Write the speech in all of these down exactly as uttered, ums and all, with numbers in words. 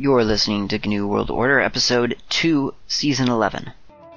You're listening to G N U World Order, Episode two, Season eleven.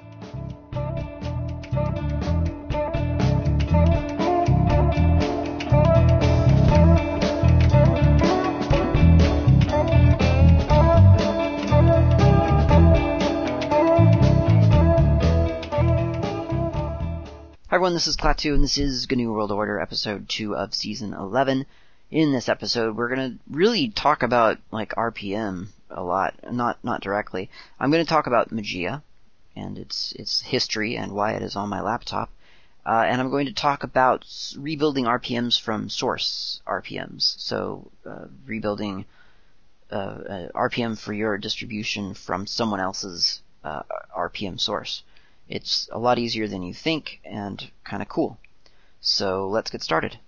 Hi everyone, this is Klaatu, and this is G N U World Order, Episode two of Season eleven. In this episode, we're going to really talk about, like, R P M a lot. Not not directly. I'm going to talk about Mageia, and its its history, and why it is on my laptop. Uh, and I'm going to talk about rebuilding R P Ms from source R P Ms. So, uh, rebuilding uh, uh, R P M for your distribution from someone else's uh, R P M source. It's a lot easier than you think, and kind of cool. So let's get started.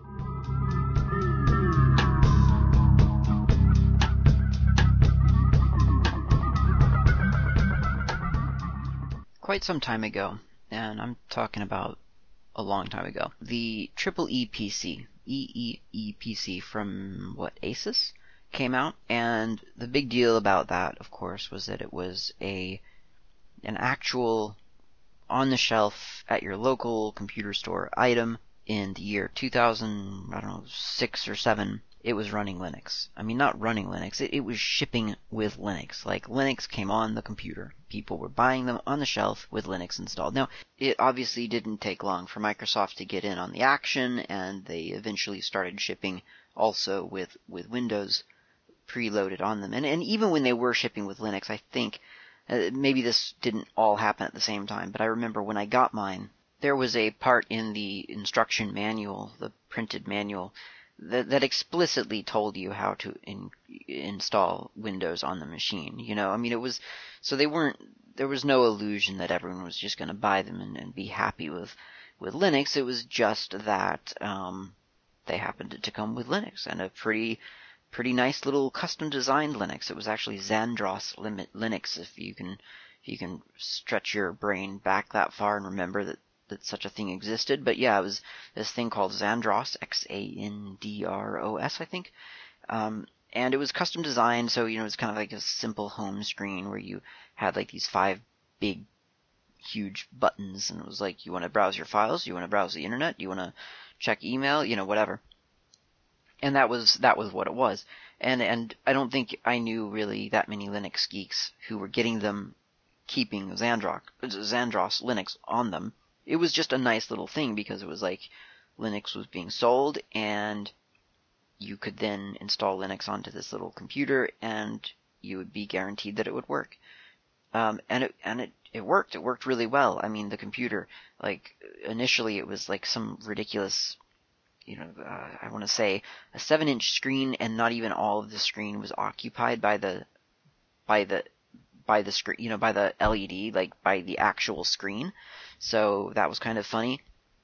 Quite some time ago, and I'm talking about a long time ago, the Triple E P C, E E E P C from, what, Asus, came out, and the big deal about that, of course, was that it was a an actual on-the-shelf at your local computer store item. In the year two thousand, I don't know, six or seven, it was running Linux. I mean, not running Linux, it, it was shipping with Linux. Like, Linux came on the computer. People were buying them on the shelf with Linux installed. Now, it obviously didn't take long for Microsoft to get in on the action, and they eventually started shipping also with, with Windows preloaded on them. And, and even when they were shipping with Linux, I think, uh, maybe this didn't all happen at the same time, but I remember when I got mine, there was a part in the instruction manual, the printed manual, that, that explicitly told you how to in, install Windows on the machine. You know, I mean, it was, so they weren't, there was no illusion that everyone was just going to buy them and, and be happy with, with Linux. It was just that, um, they happened to come with Linux, and a pretty, pretty nice little custom designed Linux. It was actually Xandros Linux, if you can, if you can stretch your brain back that far and remember that that such a thing existed. But yeah, it was this thing called Xandros, X A N D R O S, I think. Um, and it was custom designed, so, you know, it was kind of like a simple home screen where you had like these five big, huge buttons, and it was like, you want to browse your files, you want to browse the internet, you want to check email, you know, whatever. And that was, that was what it was. And, and I don't think I knew really that many Linux geeks who were getting them, keeping Xandros, Xandros Linux on them. It was just a nice little thing because it was like Linux was being sold, and you could then install Linux onto this little computer, and you would be guaranteed that it would work. Um, and it and it, it worked. It worked really well. I mean, the computer, like, initially it was like some ridiculous, you know, uh, I want to say a seven-inch screen, and not even all of the screen was occupied by the by the by the screen, you know, by the L E D, like by the actual screen. So that was kind of funny.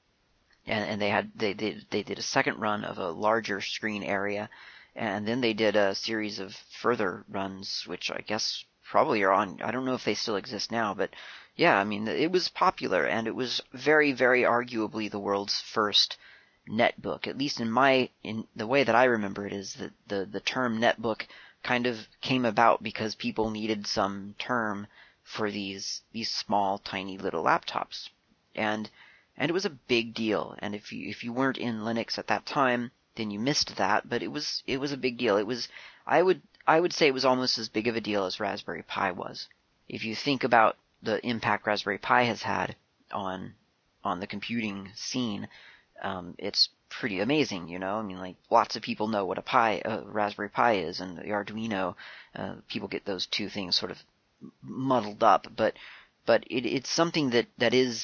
And, and they had they did they did a second run of a larger screen area, and then they did a series of further runs, which I guess probably are on. I don't know if they still exist now, but yeah, I mean, it was popular, and it was very, very arguably the world's first netbook. At least in my in the way that I remember it is that the the term netbook kind of came about because people needed some term for these these small, tiny little laptops, and and it was a big deal. And if you if you weren't in Linux at that time, then you missed that. But it was it was a big deal. It was I would I would say it was almost as big of a deal as Raspberry Pi was. If you think about the impact Raspberry Pi has had on on the computing scene, um, it's pretty amazing, you know. I mean, like, lots of people know what a Pi, uh, Raspberry Pi is, and the Arduino. Uh, people get those two things sort of muddled up, but but it, it's something that, that is,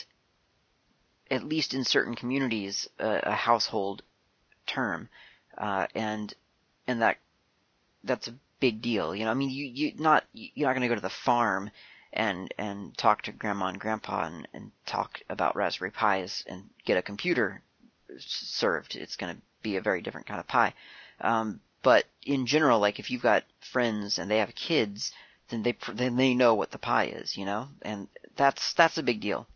at least in certain communities, uh, a household term, uh, and and that that's a big deal, you know. I mean, you you not you're not going to go to the farm and and talk to grandma and grandpa and, and talk about Raspberry Pis and get a computer served. It's going to be a very different kind of Pi. Um, but in general, like, if you've got friends and they have kids, then they then they know what the Pi is, you know, and that's that's a big deal.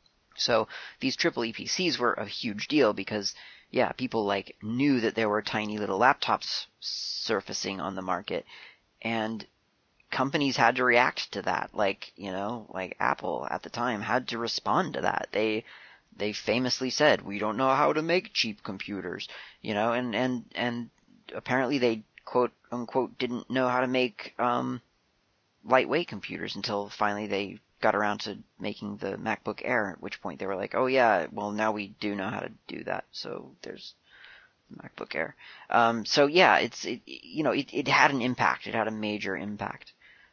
So these triple E P Cs were a huge deal because, yeah, people like knew that there were tiny little laptops surfacing on the market, and companies had to react to that. Like, you know, like Apple at the time had to respond to that. They they famously said, "We don't know how to make cheap computers," you know, and and and apparently they quote unquote didn't know how to make um, lightweight computers until finally they got around to making the MacBook Air. At which point they were like, "Oh yeah, well now we do know how to do that." So there's MacBook Air. Um, so yeah, it's it, you know it, it had an impact. It had a major impact.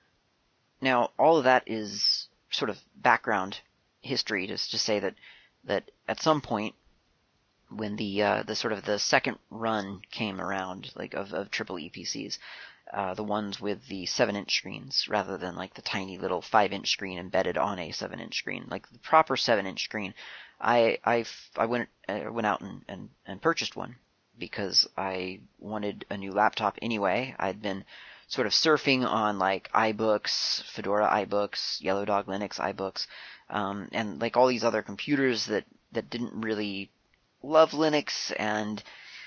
Now all of that is sort of background history, just to say that that at some point when the uh, the sort of the second run came around, like of, of triple E P Cs, uh, the ones with the seven inch screens rather than like the tiny little five inch screen embedded on a seven inch screen, like the proper seven inch screen. I I, I went uh, went out and, and, and purchased one because I wanted a new laptop anyway. I'd been sort of surfing on like iBooks, Fedora iBooks, Yellow Dog Linux iBooks, um, and like all these other computers that, that didn't really love Linux. And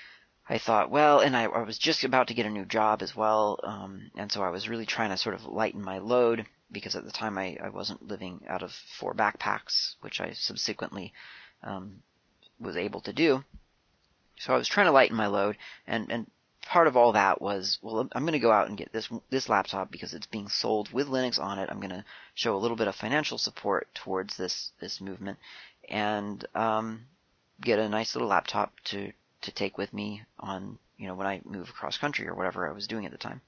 I thought, well, and I, I was just about to get a new job as well, um, and so I was really trying to sort of lighten my load because at the time I, I wasn't living out of four backpacks, which I subsequently um, was able to do. So I was trying to lighten my load, and, and part of all that was, well, I'm going to go out and get this this laptop because it's being sold with Linux on it. I'm going to show a little bit of financial support towards this this movement, and um, get a nice little laptop to to take with me on, you know, when I move across country or whatever I was doing at the time.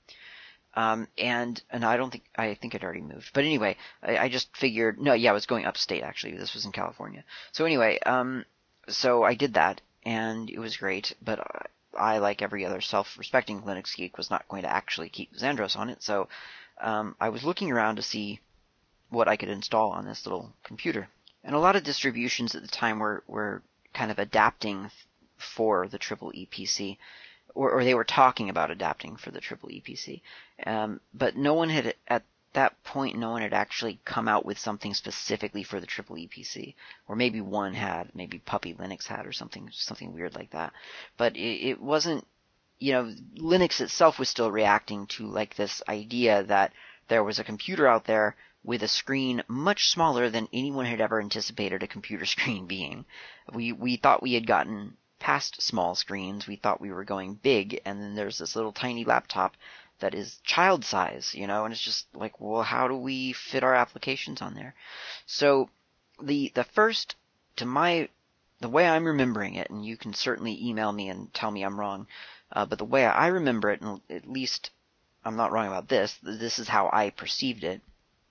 Um, and and I don't think I think I'd already moved, but anyway, I, I just figured no, yeah, I was going upstate actually. This was in California. So anyway, um, so I did that. And it was great, but I, like every other self-respecting Linux geek, was not going to actually keep Xandros on it, so um, I was looking around to see what I could install on this little computer. And a lot of distributions at the time were, were kind of adapting for the triple E P C, or, or they were talking about adapting for the triple E P C, um, but no one had, at that point, no one had actually come out with something specifically for the triple E P C, or maybe one had, maybe Puppy Linux had, or something something weird like that. But it, it wasn't, you know, Linux itself was still reacting to like this idea that there was a computer out there with a screen much smaller than anyone had ever anticipated a computer screen being. We we thought we had gotten past small screens. We thought we were going big, and then there's this little tiny laptop that is child size, you know, and it's just like, well, how do we fit our applications on there? So the the first, to my, the way I'm remembering it, and you can certainly email me and tell me I'm wrong, uh, but the way I remember it, and at least I'm not wrong about this, this is how I perceived it,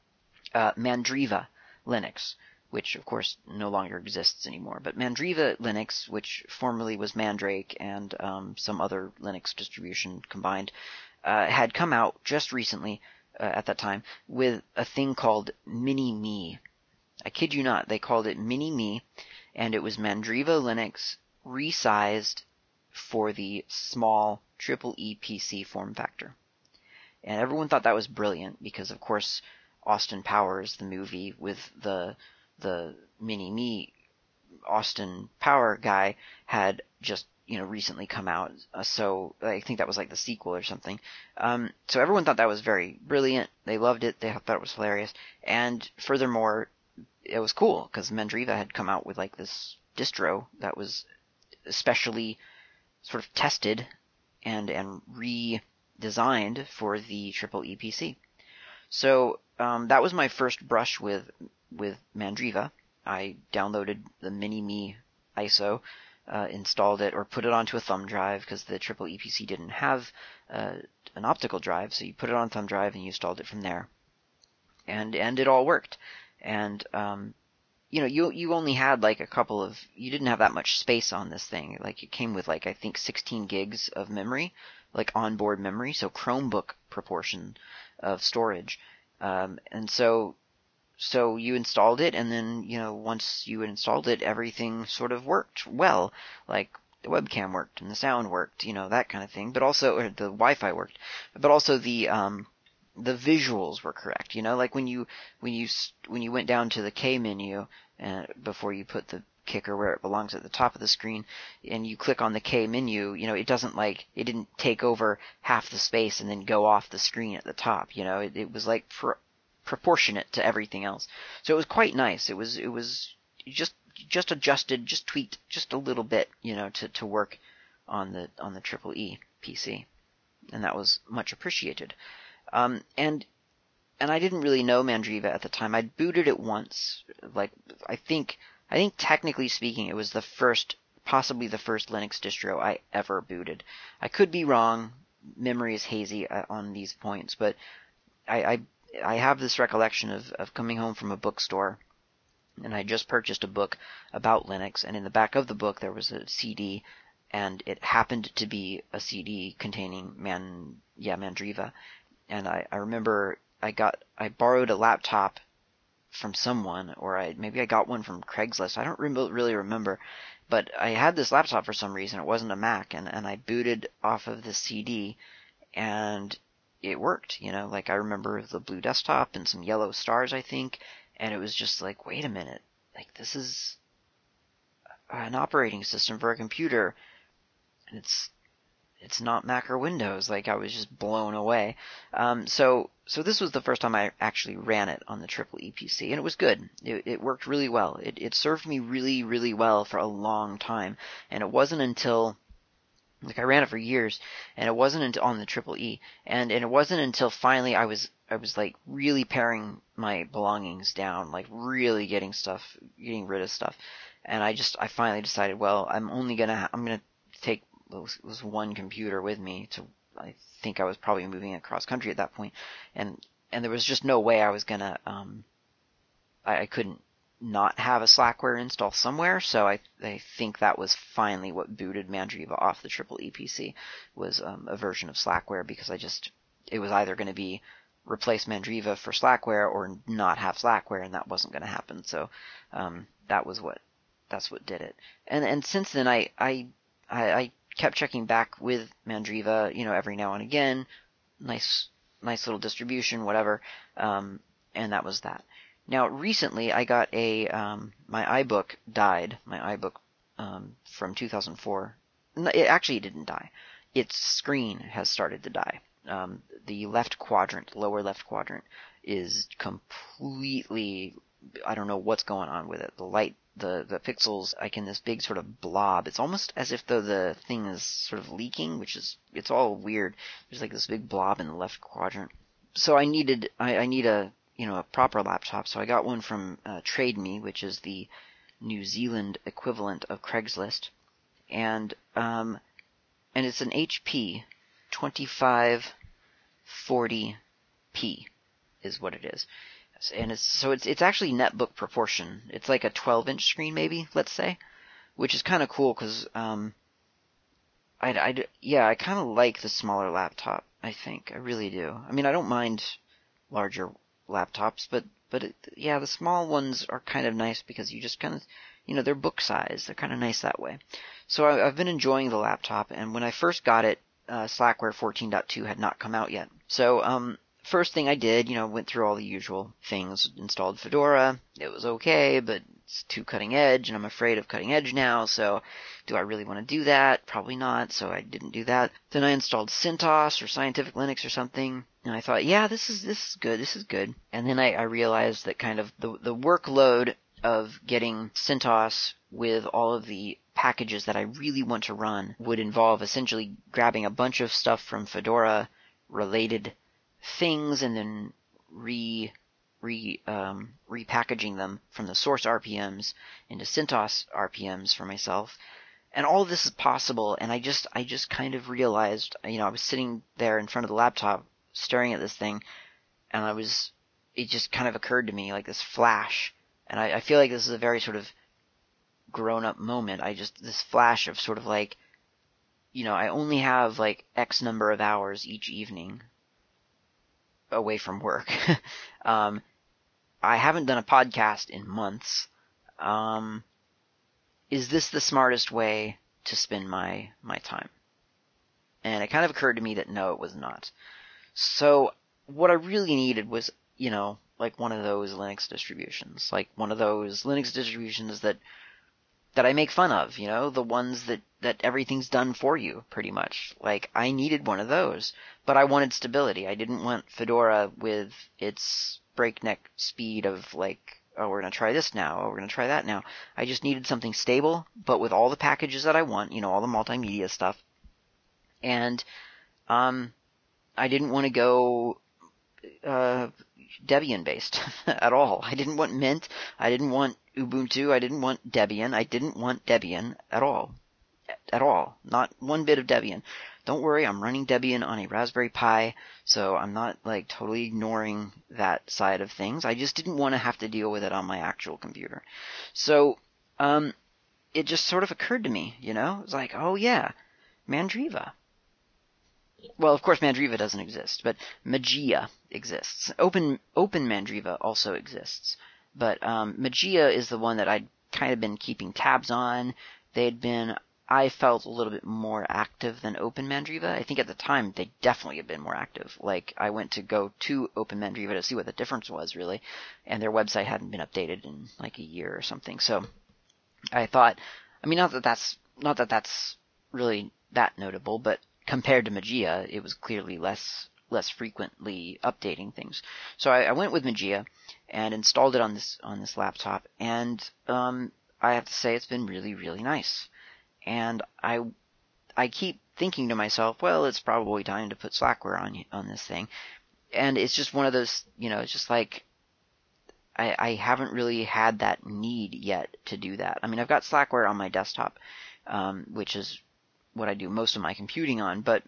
uh, Mandriva Linux, which of course no longer exists anymore, but Mandriva Linux, which formerly was Mandrake and um, some other Linux distribution combined, Uh, had come out just recently, uh, at that time, with a thing called Mini-Me. I kid you not, they called it Mini-Me, and it was Mandriva Linux resized for the small triple E P C form factor. And everyone thought that was brilliant because, of course, Austin Powers, the movie with the the Mini-Me Austin Power guy, had just, you know, recently come out. Uh, so I think that was like the sequel or something. Um, so everyone thought that was very brilliant. They loved it. They thought it was hilarious. And furthermore, it was cool because Mandriva had come out with like this distro that was especially sort of tested and, and redesigned for the triple E P C. So um, that was my first brush with, with Mandriva. I downloaded the Mini-Me I S O, Uh, installed it or put it onto a thumb drive because the triple E P C didn't have uh, an optical drive, so you put it on a thumb drive and you installed it from there, and and it all worked. And um, you know, you you only had like a couple of, you didn't have that much space on this thing. Like it came with like I think sixteen gigs of memory, like onboard memory, so Chromebook proportion of storage, um, and so. So you installed it, and then, you know, once you installed it, everything sort of worked well. Like, the webcam worked, and the sound worked, you know, that kind of thing. But also, or the Wi-Fi worked. But also the, um, the visuals were correct, you know? Like when you, when you, when you went down to the K menu, uh, before you put the kicker where it belongs at the top of the screen, and you click on the K menu, you know, it doesn't like, it didn't take over half the space and then go off the screen at the top, you know, it, it was like pro- proportionate to everything else. So it was quite nice. It was, it was just, just adjusted, just tweaked just a little bit, you know, to, to work on the, on the Triple E P C. And that was much appreciated. Um, and And I didn't really know Mandriva at the time. I'd booted it once. Like, I think, I think technically speaking, it was the first, possibly the first Linux distro I ever booted. I could be wrong. Memory is hazy on these points, but I, I, I have this recollection of, of coming home from a bookstore, and I just purchased a book about Linux, and in the back of the book there was a C D, and it happened to be a C D containing Man, yeah, Mandriva, and I, I remember I got, I borrowed a laptop from someone, or I, maybe I got one from Craigslist. I don't re- really remember, but I had this laptop for some reason. It wasn't a Mac, and, and I booted off of the C D, and it worked, you know, like I remember the blue desktop and some yellow stars, I think, and it was just like, wait a minute, like this is an operating system for a computer, and it's, it's not Mac or Windows. Like, I was just blown away. Um, so, so this was the first time I actually ran it on the Triple E P C, and it was good. It, it worked really well. It, it served me really, really well for a long time, and it wasn't until, like, I ran it for years, and it wasn't until on the Triple E, and, and it wasn't until finally I was, I was like really paring my belongings down, like really getting stuff, getting rid of stuff, and I just, I finally decided, well, I'm only gonna, I'm gonna take was, was one computer with me to, I think I was probably moving across country at that point, and and there was just no way I was gonna, um, I, I couldn't not have a Slackware install somewhere, so I I think that was finally what booted Mandriva off the Triple E P C, was um, a version of Slackware, because I just, it was either going to be replace Mandriva for Slackware or not have Slackware, and that wasn't going to happen, so um, that was what, that's what did it. And and since then I I I, I kept checking back with Mandriva, you know, every now and again. Nice, nice little distribution, whatever. Um, and that was that. Now, recently, I got a, um, my iBook died. My iBook, um, from two thousand four. No, it actually didn't die. Its screen has started to die. Um, the left quadrant, lower left quadrant, is completely, I don't know what's going on with it. The light, the, the pixels, like in this big sort of blob. It's almost as if though the thing is sort of leaking, which is, it's all weird. There's like this big blob in the left quadrant. So I needed, I, I need a, you know, a proper laptop. So I got one from uh, TradeMe, which is the New Zealand equivalent of Craigslist. And, um, and it's an H P twenty-five forty P is what it is. And it's, so it's, it's actually netbook proportion. It's like a twelve inch screen, maybe, let's say, which is kind of cool because, um, I, I, yeah, I kind of like the smaller laptop, I think. I really do. I mean, I don't mind larger laptops, but, but it, yeah, the small ones are kind of nice because you just kind of, you know, they're book size. They're kind of nice that way. So I, I've been enjoying the laptop, and when I first got it, uh, Slackware fourteen point two had not come out yet. So, um, first thing I did, you know, went through all the usual things, installed Fedora. It was okay, but it's too cutting edge, and I'm afraid of cutting edge now, so do I really want to do that? Probably not, so I didn't do that. Then I installed CentOS or Scientific Linux or something, and I thought, yeah, this is this is good, this is good. And then I, I realized that kind of the, the workload of getting CentOS with all of the packages that I really want to run would involve essentially grabbing a bunch of stuff from Fedora related things and then re re um, repackaging them from the source R P Ms into CentOS R P Ms for myself. And all of this is possible, and I just I just kind of realized, you know, I was sitting there in front of the laptop staring at this thing, and I was, it just kind of occurred to me like this flash, and I, I feel like this is a very sort of grown-up moment. I just, this flash of sort of like, you know, I only have like X number of hours each evening away from work. um, I haven't done a podcast in months. Um, is this the smartest way to spend my, my time? And it kind of occurred to me that no, it was not. So what I really needed was, you know, like one of those Linux distributions, like one of those Linux distributions that that I make fun of, you know, the ones that, that everything's done for you, pretty much. Like, I needed one of those, but I wanted stability. I didn't want Fedora with its breakneck speed of, like, oh, we're going to try this now, oh, we're going to try that now. I just needed something stable, but with all the packages that I want, you know, all the multimedia stuff. And, um, I didn't want to go, uh, Debian based at all. I didn't want Mint. I didn't want Ubuntu. I didn't want Debian. I didn't want Debian at all. At all. Not one bit of Debian. Don't worry, I'm running Debian on a Raspberry Pi, so I'm not like totally ignoring that side of things. I just didn't want to have to deal with it on my actual computer. So, um, it just sort of occurred to me, you know? It's like, oh yeah, Mandriva. Well, of course, Mandriva doesn't exist, but Mageia exists. Open Open Mandriva also exists, but um, Mageia is the one that I'd kind of been keeping tabs on. They'd been, I felt, a little bit more active than Open Mandriva. I think at the time they definitely had been more active. Like, I went to go to Open Mandriva to see what the difference was, really, and their website hadn't been updated in like a year or something. So I thought, I mean, not that that's not that that's really that notable, but compared to Mageia, it was clearly less less frequently updating things. So I, I went with Mageia and installed it on this on this laptop, and um, I have to say it's been really really nice. And I I keep thinking to myself, well, it's probably time to put Slackware on on this thing, and it's just one of those, you know, it's just like I, I haven't really had that need yet to do that. I mean, I've got Slackware on my desktop, um, which is what I do most of my computing on, but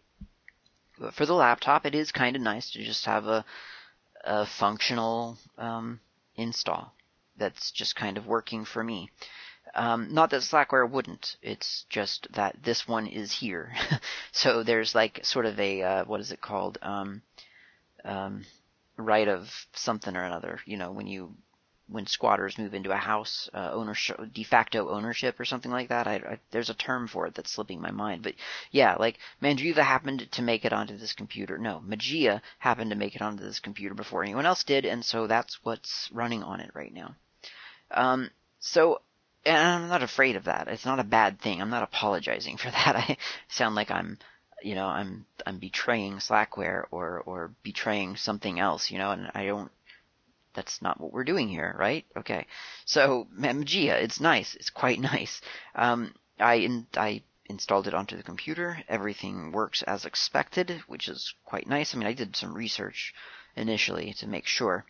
for the laptop, it is kind of nice to just have a, a functional um, install that's just kind of working for me. Um, not that Slackware wouldn't, it's just that this one is here. So there's like sort of a, uh, what is it called, um, um, right of something or another, you know, when you when squatters move into a house, uh, ownership, de facto ownership or something like that. I, I, there's a term for it that's slipping my mind. But yeah, like Mandriva happened to make it onto this computer. No, Mageia happened to make it onto this computer before anyone else did, and so that's what's running on it right now. Um, so, and I'm not afraid of that. It's not a bad thing. I'm not apologizing for that. I sound like I'm, you know, I'm I'm betraying Slackware or or betraying something else, you know, and I don't. That's not what we're doing here, right? Okay. So, Mageia, it's nice. It's quite nice. Um, I, in, I installed it onto the computer. Everything works as expected, which is quite nice. I mean, I did some research initially to make sure.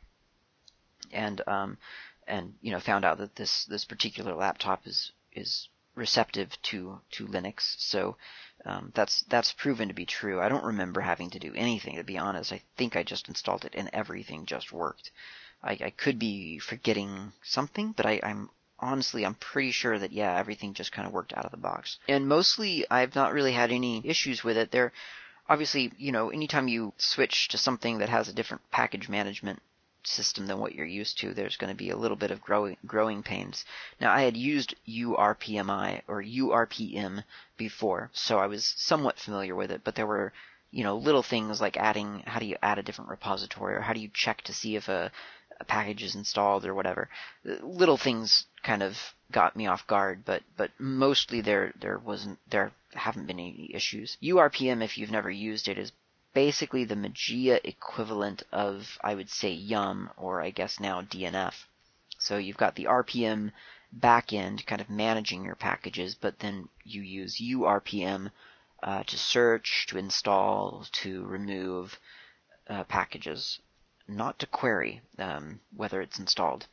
And, um, and, you know, found out that this, this particular laptop is, is receptive to, to Linux. So, um, that's, that's proven to be true. I don't remember having to do anything, to be honest. I think I just installed it and everything just worked. I, I could be forgetting something, but I, I'm honestly, I'm pretty sure that, yeah, everything just kind of worked out of the box. And mostly, I've not really had any issues with it. There, obviously, you know, anytime you switch to something that has a different package management system than what you're used to, there's going to be a little bit of growing growing pains. Now, I had used U R P M I or U R P M before, so I was somewhat familiar with it, but there were, you know, little things like adding, how do you add a different repository, or how do you check to see if a a package is installed or whatever. Little things kind of got me off guard, but but mostly there there wasn't there haven't been any issues. U R P M, if you've never used it, is basically the Mageia equivalent of, I would say, Yum, or I guess now D N F. So you've got the R P M backend kind of managing your packages, but then you use U R P M uh, to search, to install, to remove uh, packages. Not to query um, whether it's installed.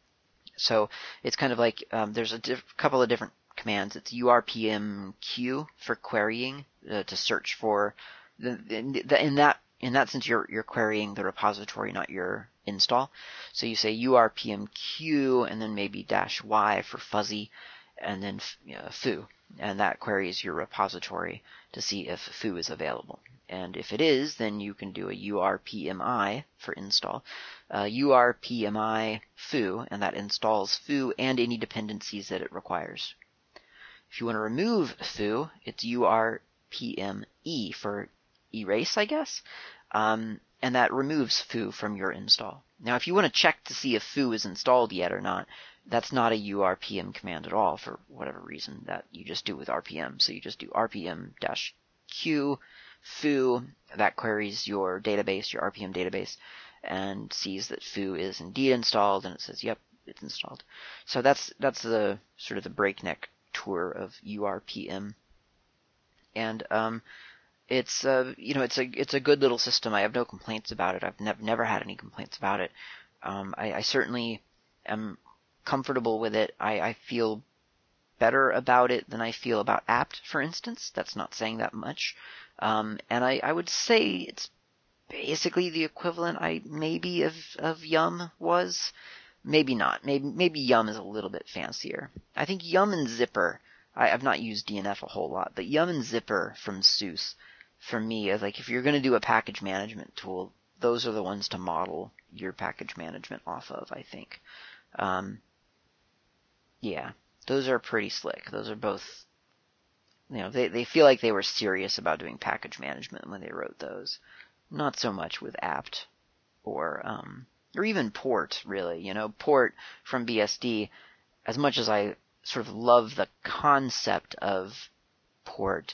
So it's kind of like um, there's a diff- couple of different commands. It's U R P M Q for querying uh, to search for the, the, in that in that sense you're you're querying the repository, not your install. So you say U R P M Q and then maybe dash Y for fuzzy, and then uh, foo, and that queries your repository to see if foo is available. And if it is, then you can do a U R P M I for install. Uh, U R P M I foo, and that installs foo and any dependencies that it requires. If you want to remove foo, it's U R P M E for erase, I guess. Um, and that removes foo from your install. Now, if you want to check to see if foo is installed yet or not, that's not a U R P M command at all for whatever reason that you just do with R P M. So you just do R P M dash Q foo, that queries your database, your R P M database, and sees that foo is indeed installed, and it says, yep, it's installed. So that's that's the sort of the breakneck tour of U R P M. And um, it's uh, you know it's a it's a good little system. I have no complaints about it. I've never never had any complaints about it. Um, I, I certainly am comfortable with it. I, I feel better about it than I feel about apt, for instance. That's not saying that much. Um, and I, I would say it's basically the equivalent I maybe of, of Yum was. Maybe not. Maybe maybe Yum is a little bit fancier. I think Yum and Zypper, I, I've not used D N F a whole lot, but Yum and Zypper from SUSE, for me, is like if you're going to do a package management tool, those are the ones to model your package management off of, I think. Um, yeah, those are pretty slick. Those are both, you know, they, they feel like they were serious about doing package management when they wrote those. Not so much with apt or, um, or even port, really. You know, port from B S D, as much as I sort of love the concept of port,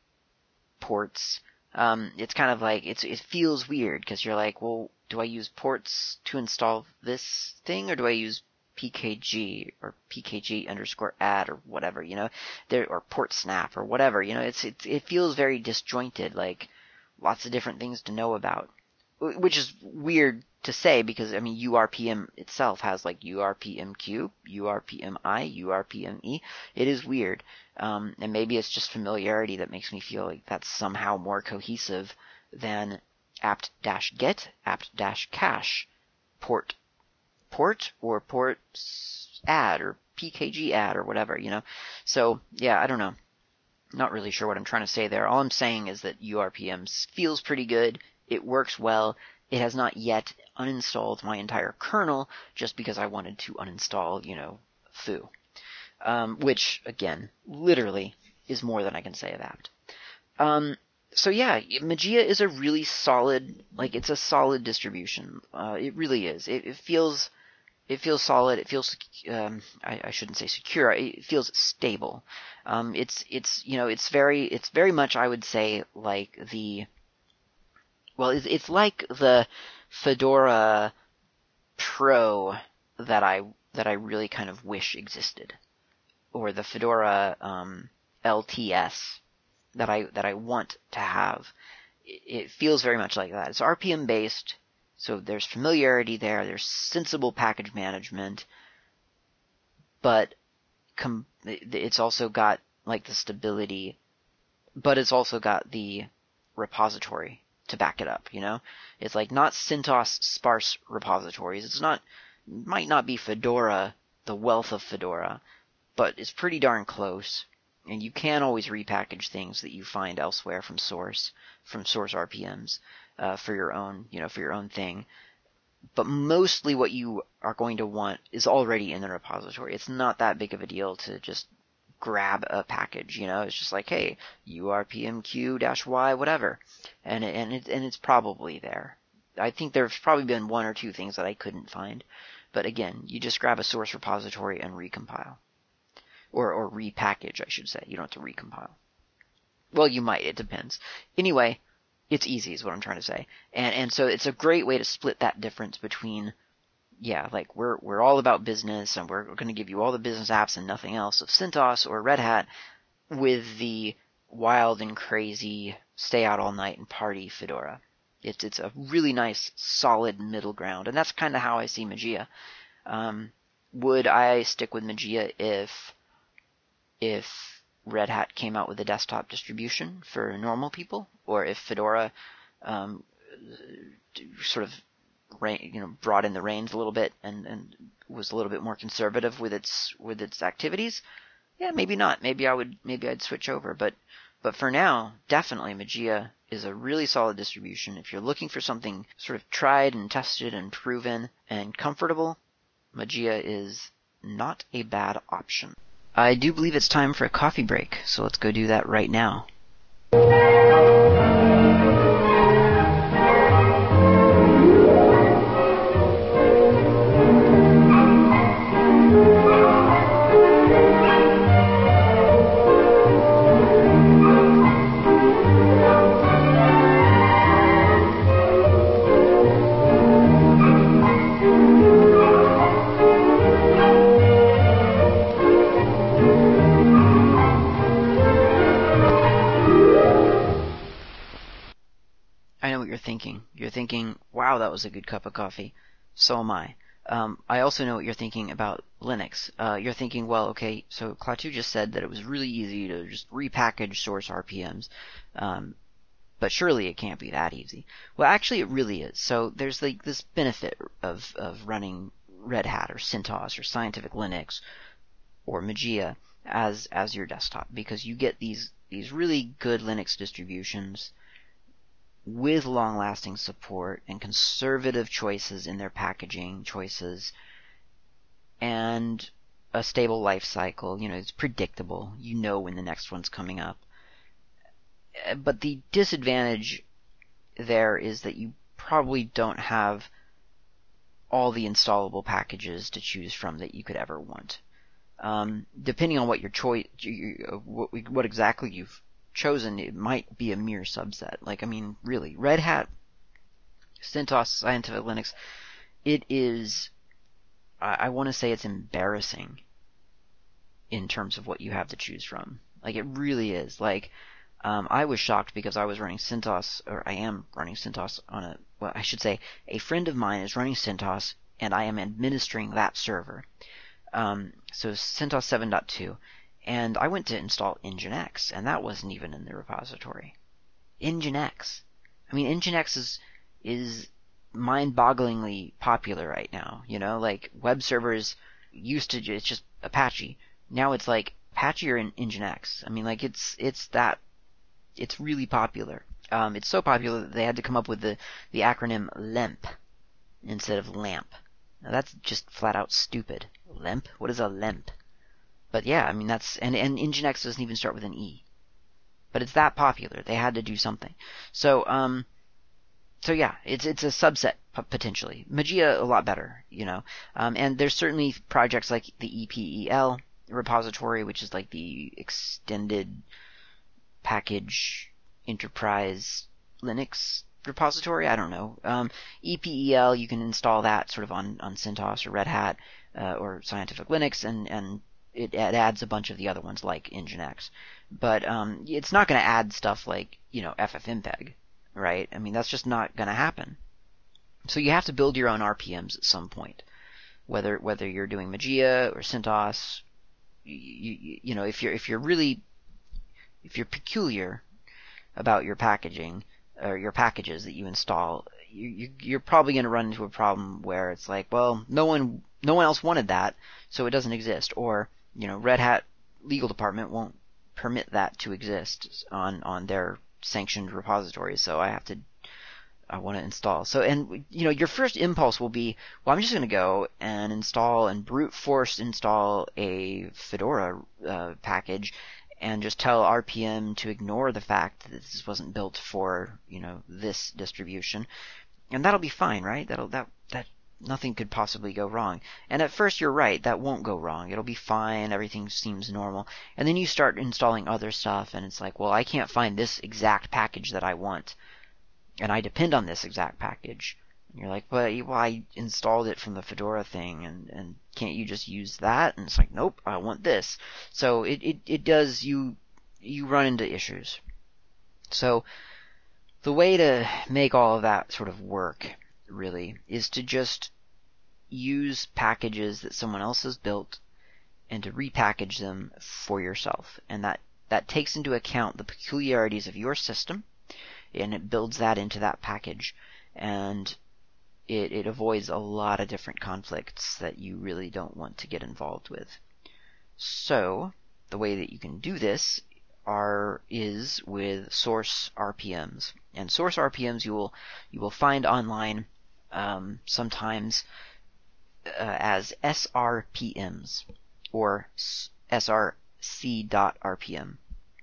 ports, um, it's kind of like, it's, it feels weird, because you're like, well, do I use ports to install this thing, or do I use P K G, or P K G underscore add, or whatever, you know, there, or port snap, or whatever, you know, it's, it, it feels very disjointed, like, lots of different things to know about. Which is weird to say because, I mean, U R P M itself has like U R P M Q, U R P M I, U R P M E. It is weird. Um, and maybe it's just familiarity that makes me feel like that's somehow more cohesive than apt-get, apt-cache, port, port, or port add, or P K G add, or whatever, you know? So, yeah, I don't know. Not really sure what I'm trying to say there. All I'm saying is that U R P M feels pretty good. It works well. It has not yet uninstalled my entire kernel just because I wanted to uninstall, you know, foo. Um, which, again, literally is more than I can say of apt. Um, so yeah, Mageia is a really solid, like, it's a solid distribution. Uh, it really is. It, it feels... It feels solid. It feels, um, I, I shouldn't say secure. It feels stable. Um, it's, it's, you know, it's very, it's very much, I would say, like the, well, it's, it's like the Fedora Pro that I, that I really kind of wish existed. Or the Fedora, um, L T S that I, that I want to have. It, it feels very much like that. It's R P M based. So there's familiarity there, there's sensible package management, but com- it's also got like the stability, but it's also got the repository to back it up, you know? It's like not CentOS sparse repositories. It's not, might not be Fedora, the wealth of Fedora, but it's pretty darn close. And you can always repackage things that you find elsewhere from source, from source R P Ms. Uh, for your own, you know, for your own thing. But mostly what you are going to want is already in the repository. It's not that big of a deal to just grab a package, you know? It's just like, hey, U R P M Q-Y, whatever. And it, and it, and it's probably there. I think there's probably been one or two things that I couldn't find. But again, you just grab a source repository and recompile. Or, or repackage, I should say. You don't have to recompile. Well, you might. It depends. Anyway, it's easy is what I'm trying to say. And and so it's a great way to split that difference between, yeah, like we're we're all about business and we're going to give you all the business apps and nothing else of CentOS or Red Hat, with the wild and crazy stay out all night and party Fedora. It's it's a really nice solid middle ground, and that's kind of how I see Mageia. Um, would I stick with Mageia if if Red Hat came out with a desktop distribution for normal people, or if Fedora um, sort of you know brought in the reins a little bit and, and was a little bit more conservative with its with its activities? Yeah, maybe not. Maybe I would. Maybe I'd switch over. But but for now, definitely Mageia is a really solid distribution. If you're looking for something sort of tried and tested and proven and comfortable, Mageia is not a bad option. I do believe it's time for a coffee break, so let's go do that right now. that was a good cup of coffee. So am I. Um, I also know what you're thinking about Linux. Uh, you're thinking, well, okay, so Klaatu just said that it was really easy to just repackage source R P Ms, um, but surely it can't be that easy. Well, actually, it really is. So there's like this benefit of of running Red Hat or CentOS or Scientific Linux or Mageia as as your desktop, because you get these these really good Linux distributions with long-lasting support and conservative choices in their packaging choices and a stable life cycle. You know, it's predictable. You know when the next one's coming up. But the disadvantage there is that you probably don't have all the installable packages to choose from that you could ever want. Um, depending on what your choice, what, what exactly you've chosen, it might be a mere subset. Like, I mean, really, Red Hat, CentOS, Scientific Linux, it is, I, I want to say it's embarrassing in terms of what you have to choose from. Like, it really is. Like, um, I was shocked because I was running CentOS, or I am running CentOS on a, well, I should say, a friend of mine is running CentOS, and I am administering that server. Um, so CentOS seven point two, and I went to install Nginx, and that wasn't even in the repository. Nginx. I mean, Nginx is is mind-bogglingly popular right now. You know, like web servers used to, it's just Apache. Now it's like Apache or Nginx. I mean, like it's it's that it's really popular. Um, it's so popular that they had to come up with the the acronym LEMP instead of LAMP. Now that's just flat out stupid. LEMP? What is a LEMP? But yeah, I mean that's, and, and Nginx doesn't even start with an E. But it's that popular. They had to do something. So, um, so yeah, it's it's a subset potentially. Mageia a lot better, you know. Um, and there's certainly projects like the E P E L repository, which is like the extended package enterprise Linux repository. I don't know. Um, E P E L, you can install that sort of on, on CentOS or Red Hat uh, or Scientific Linux, and, and it, it adds a bunch of the other ones like Nginx. But um, it's not going to add stuff like, you know, FFmpeg, right? I mean, that's just not going to happen. So you have to build your own R P Ms at some point, whether whether you're doing Mageia or CentOS. You, you, you know, if you're if you're really if you're peculiar about your packaging or your packages that you install, you, you, you're probably going to run into a problem where it's like, well, no one no one else wanted that, so it doesn't exist. Or, you know, Red Hat legal department won't permit that to exist on, on their sanctioned repositories, so I have to I want to install. So, and you know, your first impulse will be, well, I'm just going to go and install and brute force install a Fedora uh, package and just tell R P M to ignore the fact that this wasn't built for, you know, this distribution, and that'll be fine, right? That'll that that nothing could possibly go wrong. And at first, you're right, that won't go wrong. It'll be fine. Everything seems normal. And then you start installing other stuff, and it's like, well, I can't find this exact package that I want, and I depend on this exact package. And you're like, well, I installed it from the Fedora thing, and, and can't you just use that? And it's like, nope, I want this. So it, it, it does, you, you run into issues. So the way to make all of that sort of work, really, is to just use packages that someone else has built and to repackage them for yourself. And that, that takes into account the peculiarities of your system, and it builds that into that package. And It, it avoids a lot of different conflicts that you really don't want to get involved with. So, the way that you can do this are is with source R P Ms. And source R P Ms you will you will find online um, sometimes uh, as S R P Ms or S R C dot R P M.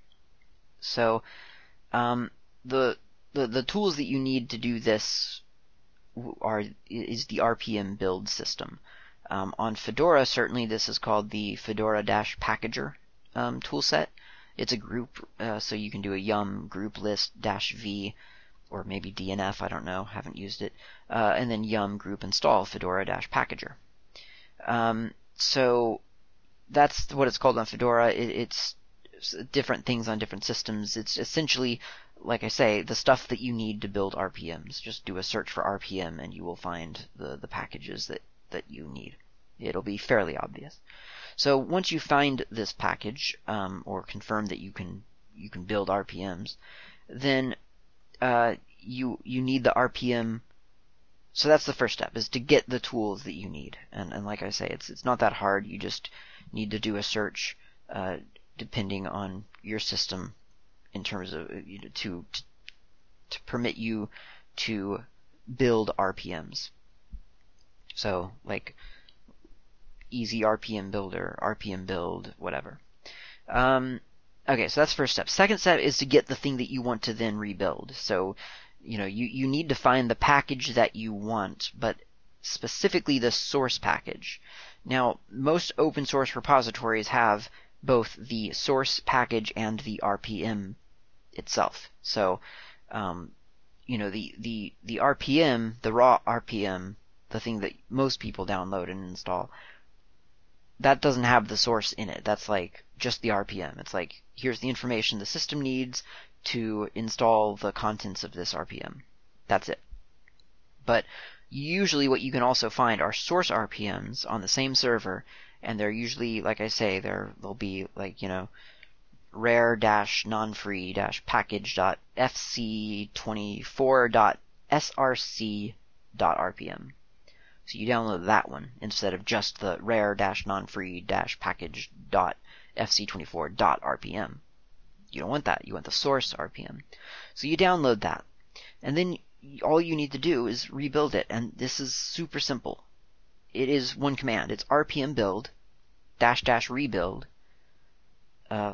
So, um, the the the tools that you need to do this are is the R P M build system. Um, on Fedora, certainly this is called the Fedora-Packager um, toolset. It's a group, uh, so you can do a yum group list dash v, or maybe D N F, I don't know, haven't used it, uh, and then yum group install Fedora-Packager. Um, so that's what it's called on Fedora. It, it's different things on different systems. It's essentially like I say, the stuff that you need to build R P Ms. Just do a search for R P M and you will find the, the packages that, that you need. It'll be fairly obvious. So once you find this package, um, or confirm that you can you can build R P Ms, then uh, you you need the R P M. So that's the first step, is to get the tools that you need. And, and like I say, it's it's not that hard. You just need to do a search uh, depending on your system in terms of you know, to, to to permit you to build R P Ms. So like easy R P M builder, R P M build, whatever. Um, okay, so that's first step. Second step is to get the thing that you want to then rebuild. So, you know, you, you need to find the package that you want, but specifically the source package. Now, most open source repositories have both the source package and the R P M itself. So, um, you know, the, the, the R P M, the raw R P M, the thing that most people download and install, that doesn't have the source in it. That's like just the R P M. It's like, here's the information the system needs to install the contents of this R P M. That's it. But usually what you can also find are source R P Ms on the same server, and they're usually, like I say, they're, they'll be like, you know, rare-nonfree-package.fc24.src.rpm. So you download that one instead of just the rare-nonfree-package.fc24.rpm. You don't want that. You want the source R P M. So you download that. And then all you need to do is rebuild it. And this is super simple. It is one command. It's rpm build dash dash rebuild uh,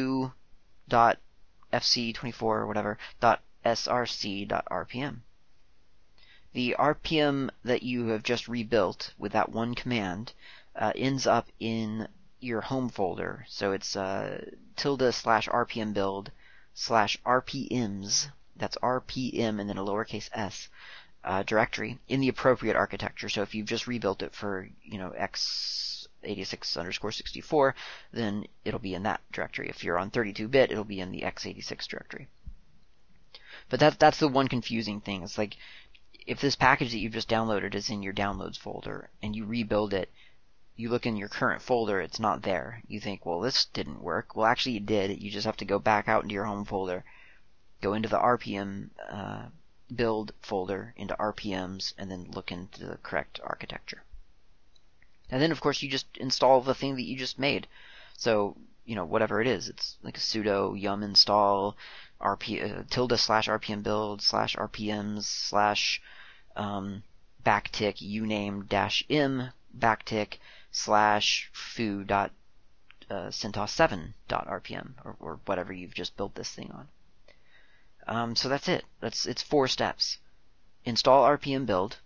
foo.fc24 or whatever dot src.rpm. The R P M that you have just rebuilt with that one command uh, ends up in your home folder. So it's uh, tilde slash rpm build slash rpms, that's rpm and then a lowercase s, uh, directory in the appropriate architecture. So if you've just rebuilt it for, you know, x eighty-six underscore sixty-four, then it'll be in that directory. If you're on thirty-two bit, it'll be in the x eighty-six directory. But that, that's the one confusing thing. It's like, if this package that you've just downloaded is in your downloads folder and you rebuild it, you look in your current folder, it's not there. You think, well, this didn't work. Well, actually it did. You just have to go back out into your home folder, go into the R P M uh, build folder, into R P Ms, and then look into the correct architecture. And then, of course, you just install the thing that you just made. So, you know, whatever it is, it's like a sudo yum install rp uh, tilde slash rpm build slash rpms slash um, backtick uname dash im backtick slash foo dot uh, centos seven dot rpm or, or whatever you've just built this thing on. Um, so that's it. That's it's four steps. Install rpm build,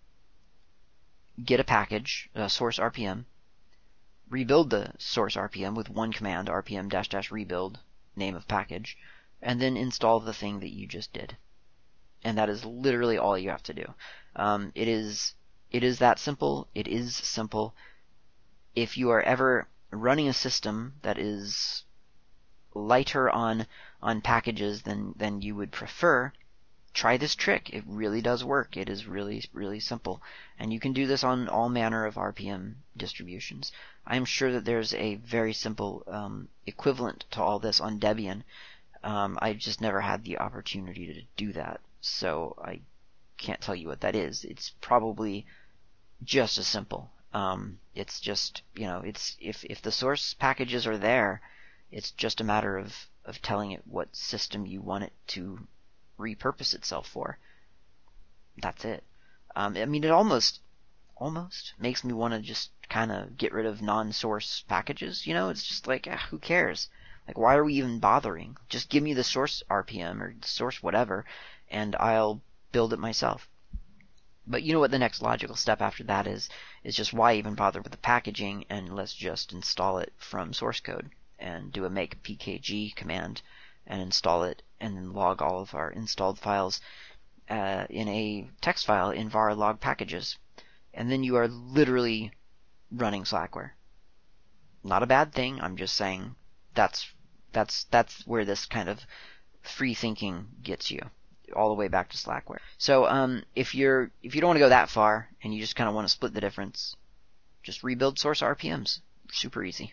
get a package, uh, source R P M, rebuild the source R P M with one command, rpm dash dash rebuild, name of package, and then install the thing that you just did. And that is literally all you have to do. Um, it is it is that simple. It is simple. If you are ever running a system that is lighter on on packages than than you would prefer, try this trick. It really does work. It is really, really simple. And you can do this on all manner of R P M distributions. I'm sure that there's a very simple um, equivalent to all this on Debian. Um, I've just never had the opportunity to do that, so I can't tell you what that is. It's probably just as simple. Um, it's just, you know, it's if, if the source packages are there, it's just a matter of, of telling it what system you want it to repurpose itself for. That's it. Um, I mean, it almost almost makes me want to just kind of get rid of non-source packages. You know, it's just like, ah, who cares? Like, why are we even bothering? Just give me the source R P M or the source whatever, and I'll build it myself. But you know what the next logical step after that is? Is just why even bother with the packaging, and let's just install it from source code and do a make pkg command and install it, and then log all of our installed files uh, in a text file in var log packages. And then you are literally running Slackware. Not a bad thing. I'm just saying that's that's that's where this kind of free thinking gets you all the way back to Slackware. So um, if you're if you don't want to go that far and you just kind of want to split the difference, just rebuild source R P Ms. Super easy.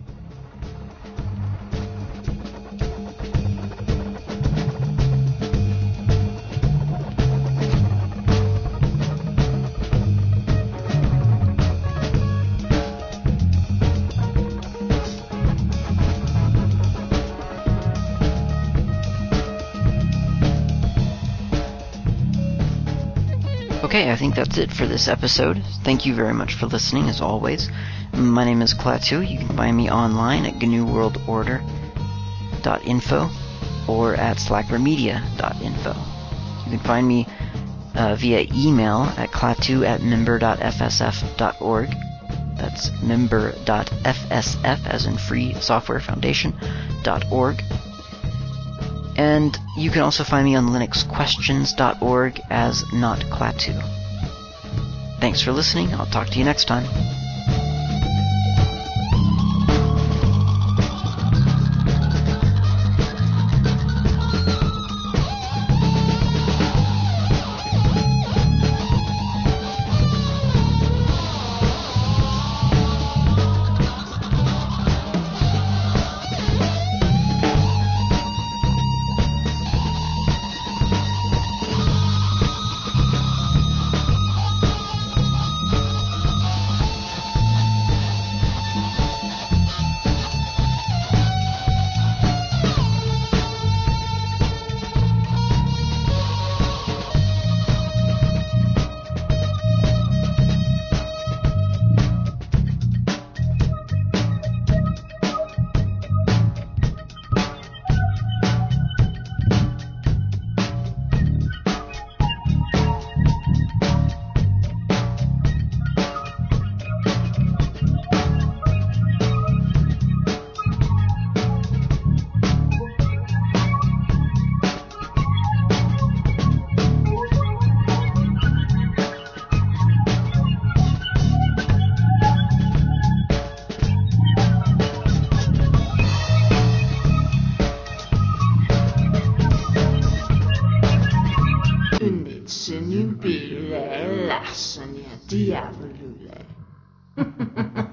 Okay, I think that's it for this episode. Thank you very much for listening, as always. My name is Klaatu. You can find me online at G N U World Order dot info or at slackware media dot info. You can find me uh, via email at klaatu at member dot f s f dot org. That's member dot f s f, as in Free Software Foundation, dot org. And you can also find me on linux questions dot org as not Klaatu. Thanks for listening. I'll talk to you next time. Diavolule.